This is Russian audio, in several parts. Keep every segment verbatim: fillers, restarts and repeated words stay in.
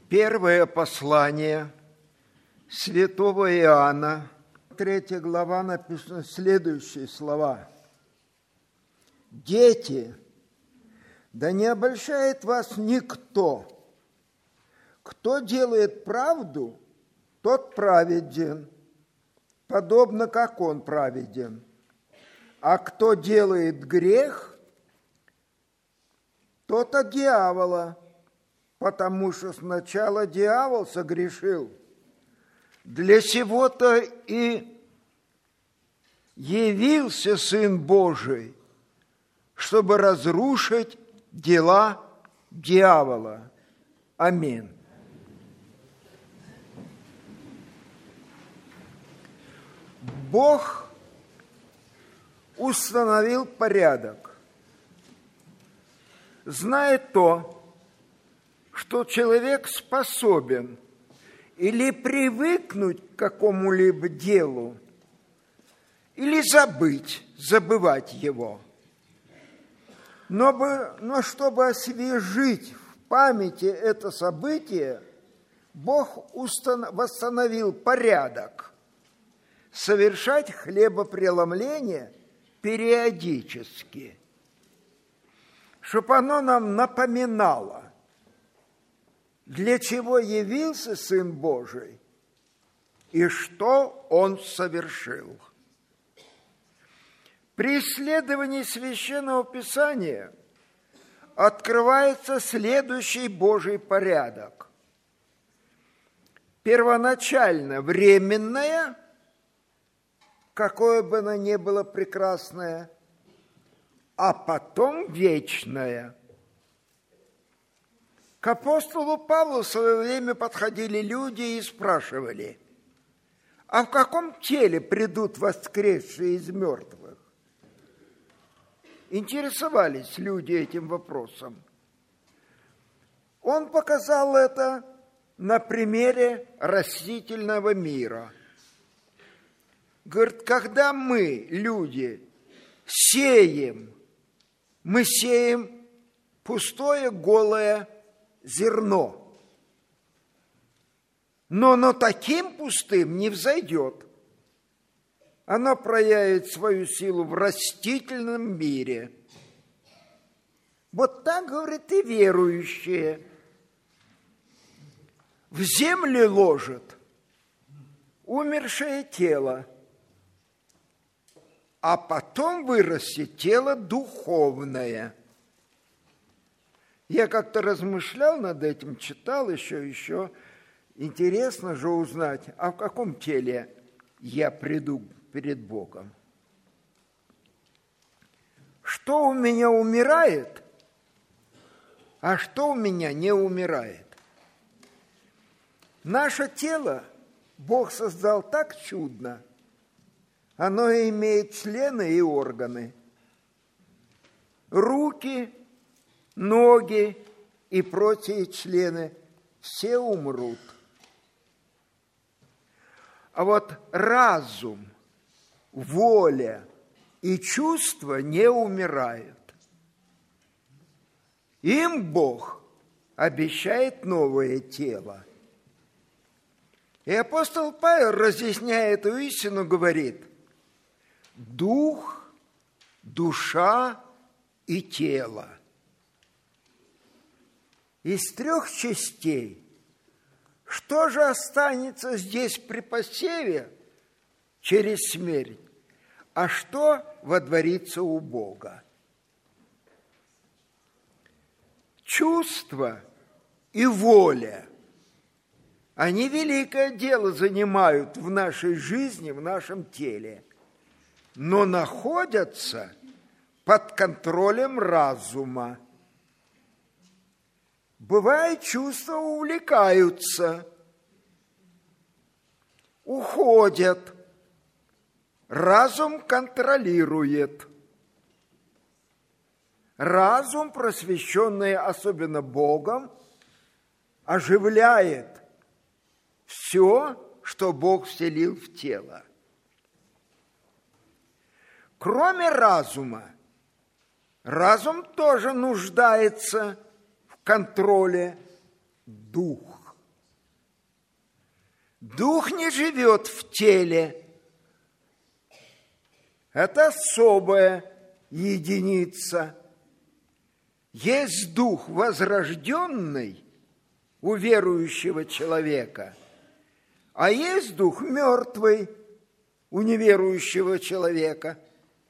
Первое послание святого Иоанна, третья глава, написано следующие слова. «Дети, да не обольщает вас никто. Кто делает правду, тот праведен, подобно как он праведен. А кто делает грех, тот от дьявола, потому что сначала дьявол согрешил. Для сего-то и явился Сын Божий, чтобы разрушить дела дьявола». Аминь. Бог установил порядок. Знает то, что человек способен или привыкнуть к какому-либо делу, или забыть, забывать его. Но, бы, но чтобы освежить в памяти это событие, Бог установ, восстановил порядок совершать хлебопреломление периодически, чтобы оно нам напоминало, для чего явился Сын Божий и что Он совершил. При исследовании Священного Писания открывается следующий Божий порядок. Первоначально временное, какое бы оно ни было прекрасное, а потом вечное. К апостолу Павлу в свое время подходили люди и спрашивали: а в каком теле придут воскресшие из мертвых? Интересовались люди этим вопросом. Он показал это на примере растительного мира. Говорит, когда мы, люди, сеем, мы сеем пустое, голое зерно. Но оно таким пустым не взойдет. Оно проявит свою силу в растительном мире. Вот так, говорит, и верующие. В землю ложат умершее тело, а потом вырастет тело духовное. Я как-то размышлял над этим, читал еще, еще. Интересно же узнать, а в каком теле я приду перед Богом? Что у меня умирает, а что у меня не умирает? Наше тело Бог создал так чудно. Оно имеет члены и органы, руки, ноги и прочие члены. Все умрут. А вот разум, воля и чувства не умирают. Им Бог обещает новое тело. И апостол Павел, разъясняя эту истину, говорит: дух, душа и тело. Из трех частей. Что же останется здесь при посеве через смерть, а что водворится у Бога? Чувства и воля, они великое дело занимают в нашей жизни, в нашем теле, но находятся под контролем разума. Бывает, чувства увлекаются, уходят, разум контролирует. Разум, просвещенный особенно Богом, оживляет все, что Бог вселил в тело. Кроме разума, разум тоже нуждается в контроле, дух. Дух не живет в теле. Это особая единица. Есть дух возрожденный у верующего человека, а есть дух мертвый у неверующего человека.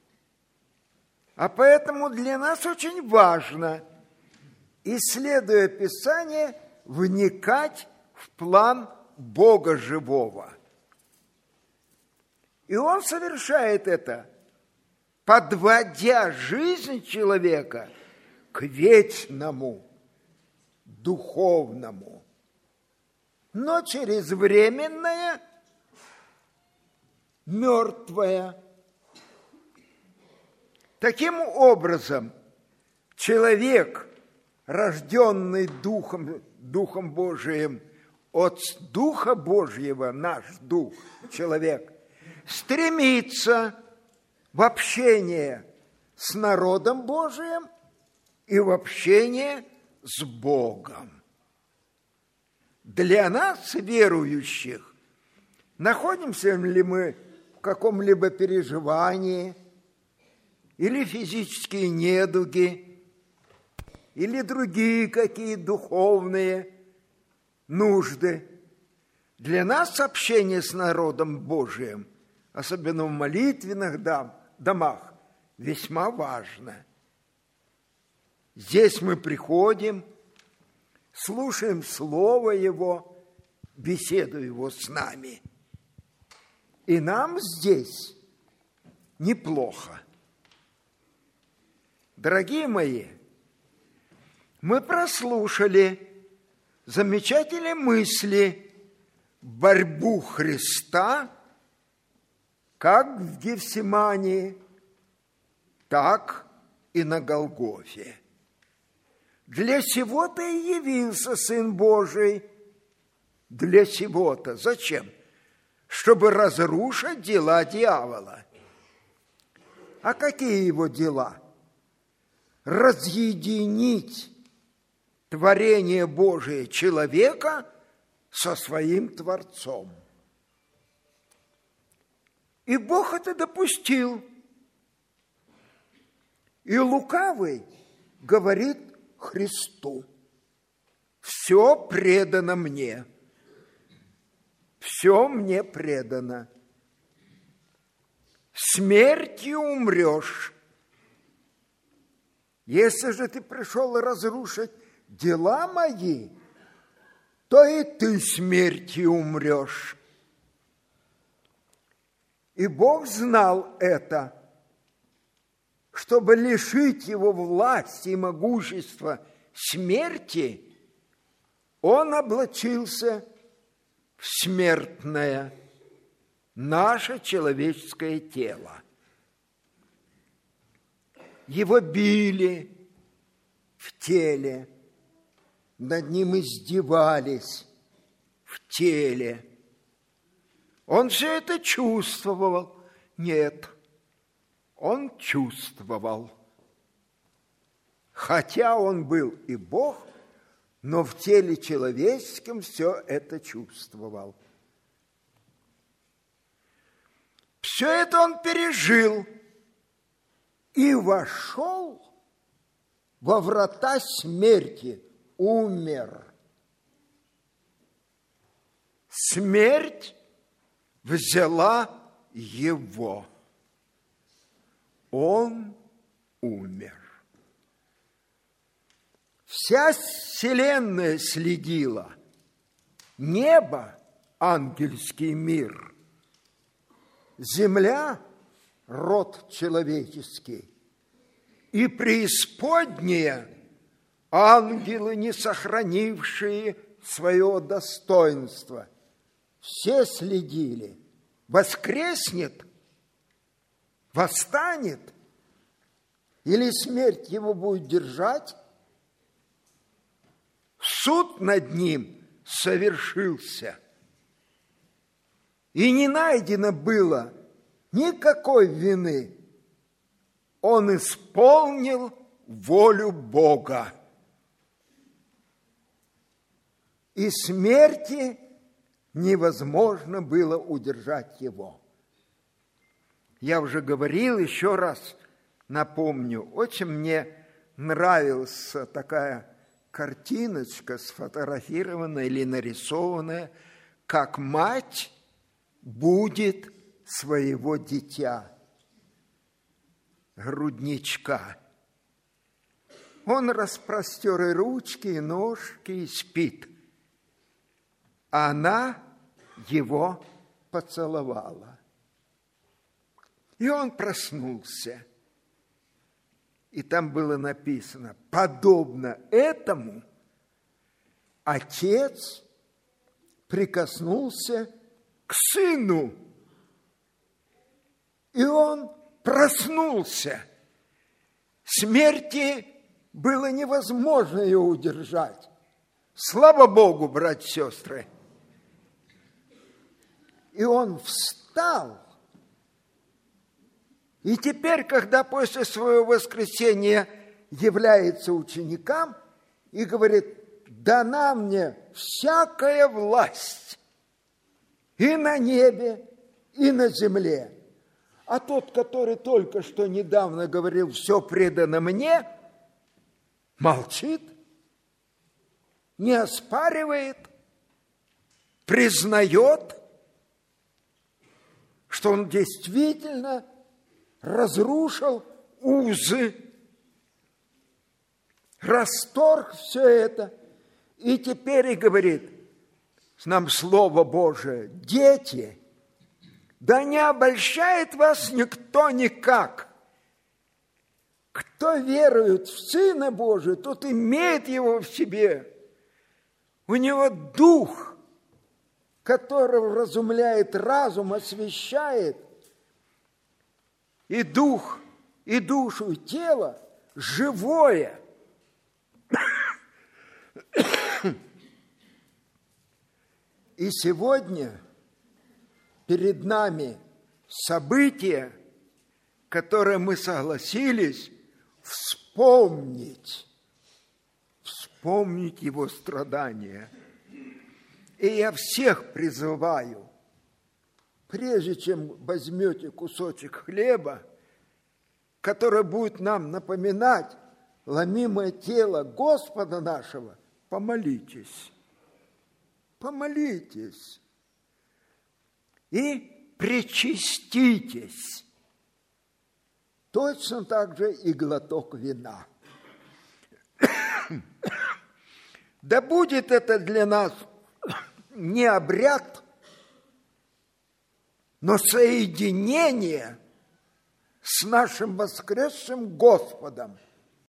А поэтому для нас очень важно, исследуя Писание, вникать в план Бога живого. И Он совершает это, подводя жизнь человека к вечному, духовному, но через временное, мертвое. Таким образом, человек, рожденный Духом, Духом Божиим, от Духа Божьего, наш Дух, человек, стремится в общение с народом Божиим и в общение с Богом. Для нас, верующих, находимся ли мы в каком-либо переживании, или физические недуги, или другие какие духовные нужды. Для нас общение с народом Божиим, особенно в молитвенных домах, весьма важно. Здесь мы приходим, слушаем Слово Его, беседу Его с нами. И нам здесь неплохо. Дорогие мои, мы прослушали замечательные мысли, борьбу Христа, как в Гефсимании, так и на Голгофе. Для сего-то и явился Сын Божий. Для сего-то. Зачем? Чтобы разрушить дела дьявола. А какие его дела? Разъединить творение Божие человека со своим Творцом. И Бог это допустил. И лукавый говорит Христу: все предано мне, все мне предано. Смертью умрешь. Если же ты пришел разрушить дела мои, то и ты смертью умрешь. И Бог знал это, чтобы лишить его власти и могущества смерти, он облачился в смертное, наше человеческое тело. Его били в теле, над ним издевались в теле. Он все это чувствовал. Нет, он чувствовал. Хотя он был и Бог, но в теле человеческом все это чувствовал. Все это он пережил и вошел во врата смерти, умер. Смерть взяла его. Он умер. Вся вселенная следила. Небо – ангельский мир. Земля – род человеческий. И преисподняя – ангелы, не сохранившие свое достоинство. Все следили. Воскреснет, восстанет, или смерть его будет держать. Суд над ним совершился. И не найдено было никакой вины. Он исполнил волю Бога. И смерти невозможно было удержать его. Я уже говорил, еще раз напомню, очень мне нравилась такая картиночка, сфотографированная или нарисованная, как мать будет своего дитя, грудничка. Он распростер и ручки, и ножки, и спит. А она его поцеловала. И он проснулся. И там было написано: подобно этому отец прикоснулся к сыну. И он проснулся. Смерти было невозможно ее удержать. Слава Богу, братья и сестры. И он встал. И теперь, когда после своего воскресения является ученикам и говорит: дана мне всякая власть и на небе, и на земле. А тот, который только что недавно говорил: все предано мне, молчит, не оспаривает, признает, что он действительно разрушил узы, расторг все это, и теперь и говорит нам Слово Божие: дети, да не обольщает вас никто никак. Кто верует в Сына Божия, тот имеет Его в себе. У него Дух, который вразумляет разум, освящает, и дух, и душу, и тело живое. И сегодня перед нами событие, которое мы согласились вспомнить, вспомнить его страдания. И я всех призываю, прежде чем возьмете кусочек хлеба, который будет нам напоминать ломимое тело Господа нашего, помолитесь, помолитесь и причаститесь. Точно так же и глоток вина. Да будет это для нас не обряд, но соединение с нашим воскресшим Господом.